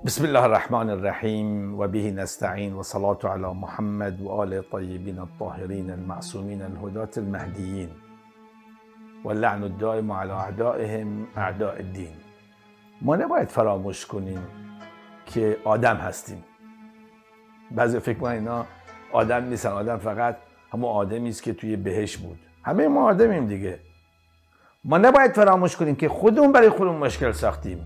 بسم الله الرحمن الرحیم و به نستعین و صلاة علی محمد و آل طیبین الطاهرین المعصومین الهداة المهدیین و لعن الدائم علی اعدائهم اعداء الدین. ما نباید فراموش کنیم که آدم هستیم. بعضی فکر کنن اینا آدم نیستن، آدم فقط همون آدمی است که توی بهشت بود. همه ما آدمیم دیگه. ما نباید فراموش کنیم که خودمون برای خودمون مشکل ساختیم.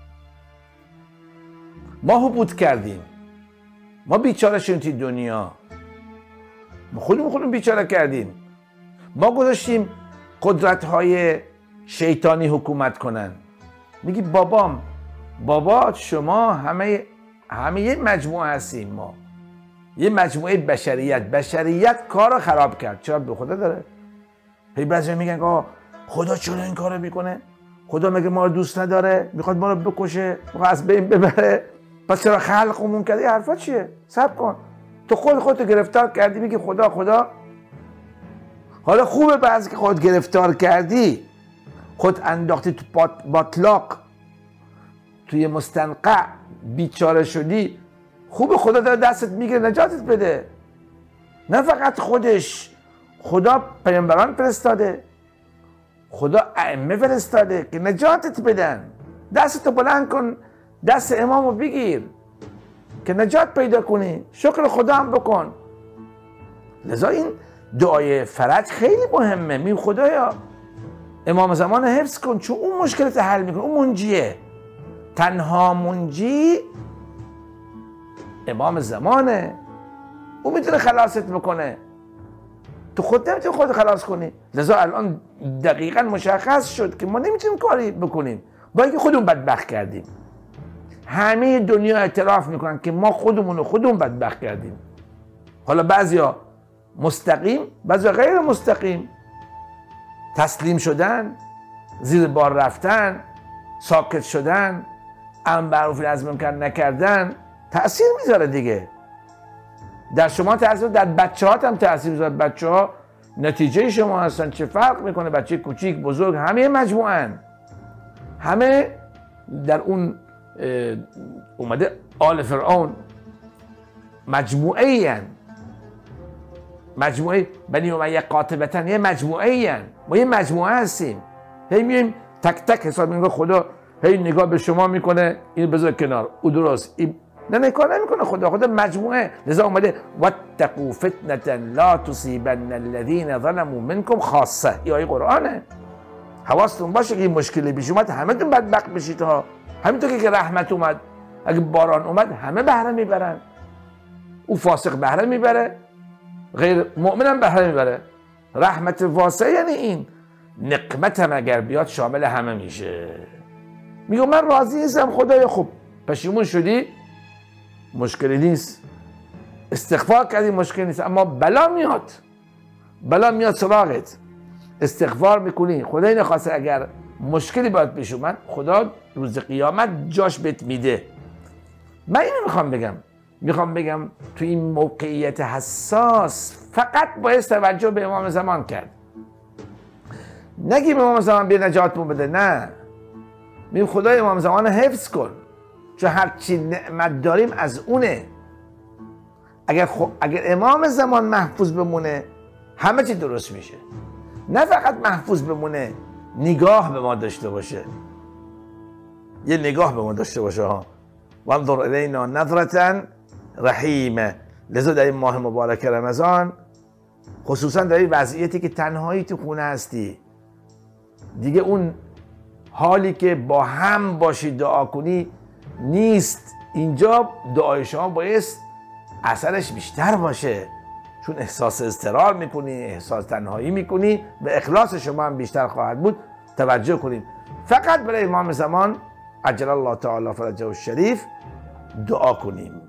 ما حبوط کردیم، ما بیچاره شدیم توی دنیا، ما خودمون بیچاره کردیم. ما گذاشتیم قدرت‌های شیطانی حکومت کنن. میگی بابا شما همه یه مجموعه هستیم، ما یه مجموعه بشریت کار رو خراب کرد. چرا به خدا داره؟ هی بعضی میگن آقا خدا چرا این کارو میکنه؟ خدا مگه ما رو دوست نداره؟ میخواد ما رو بکشه، میخواد از بین ببره؟ پس چرا خلقمون کرده؟ این حرفا چیه؟ صبر کن. تو خودتو گرفتار کردی میگی خدا. حالا خوبه بعضی که خود گرفتار کردی، خود انداختی تو باطلاق، توی مستنقع بیچاره شدی، خوبه خدا داره دستت میگیره نجاتت بده. نه فقط خودش، خدا پیامبران فرستاده، خدا ائمه فرستاده که نجاتت بدن. دستتو بلند کن، دست امامو بگیر که نجات پیدا کنی، شکر خدا هم بکن. لذا این دعای فرج خیلی مهمه. می خدایا امام زمان حفظ کن، چون اون مشکلت حل میکنه، اون منجیه. تنها منجی امام زمانه، اون میتونه خلاصت بکنه، تو خود نمیتونی خود خلاص کنی. لذا الان دقیقا مشخص شد که ما نمیتونیم کاری بکنیم، با اینکه خودمون بدبخت کردیم. همه دنیا اعتراف میکنن که ما خودمون بدبخت کردیم. حالا بعضیا مستقیم، بعضیا غیر مستقیم. تسلیم شدن، زیر بار رفتن، ساکت شدن، امر معروف نهی از منکر نکردن تأثیر میذاره دیگه. در شما تأثیر، در بچه‌هات هم تأثیر میذاره. بچه‌ها نتیجه شما هستن. چه فرق میکنه بچه کوچیک بزرگ؟ همه مجموعن، همه در اون اومده آل فرعون مجموعه بنی امیه قاطبتن، یه مجموعه ما یه مجموعه هستیم. هی میایم تک تک حساب میکنه. خدا هی نگاه به شما میکنه، این بذار کنار، او درست، این نه نکار نمیکنه. خدا مجموعه. لذا اومده واتقوا فتنة لا تصیبن الذین ظلموا منکم خاصه. این آیه قرآنه. حواستون باشه که این مشکلی پیش اومد همه تون بدبخت بشید ها. همینطور که رحمت اومد، اگه باران اومد همه بهره میبرن. او فاسق بهره میبره، غیر مؤمن هم بهره میبره. رحمت واسعه یعنی این. نقمت هم اگر بیاد شامل همه میشه. میگه من راضی نیستم خدای خوب. پشیمون شدی مشکلی نیست، استغفار کردی مشکلی نیست، اما بلا میاد سراغت، استغفار میکنی. خدای نخواسته اگر مشکلی باید پیش اومد، خدا روز قیامت جاش بهت میده. من اینو میخوام بگم تو این موقعیت حساس فقط باید توجه به امام زمان کرد. نگیم امام زمان بیا نجاتمون بده، نه، میگیم خدای امام زمان حفظ کن، چون هرچی نعمت داریم از اونه. اگر امام زمان محفوظ بمونه همه چی درست میشه. نه فقط محفوظ بمونه، نگاه به ما داشته باشه، یه نگاه به ما داشته باشه ها. وانظر الینا نظرة رحیمه. لذا در این ماه مبارک رمضان، خصوصا در این وضعیتی که تنهایی تو خونه هستی دیگه، اون حالی که با هم باشی دعا کنی نیست. اینجا دعای شما باید اثرش بیشتر باشه، چون احساس اضطرار میکنی، احساس تنهایی میکنی، به اخلاص شما هم بیشتر خواهد بود. توجه کنید فقط برای امام زمان عجل الله تعالی فرجه الشریف دعا کنیم.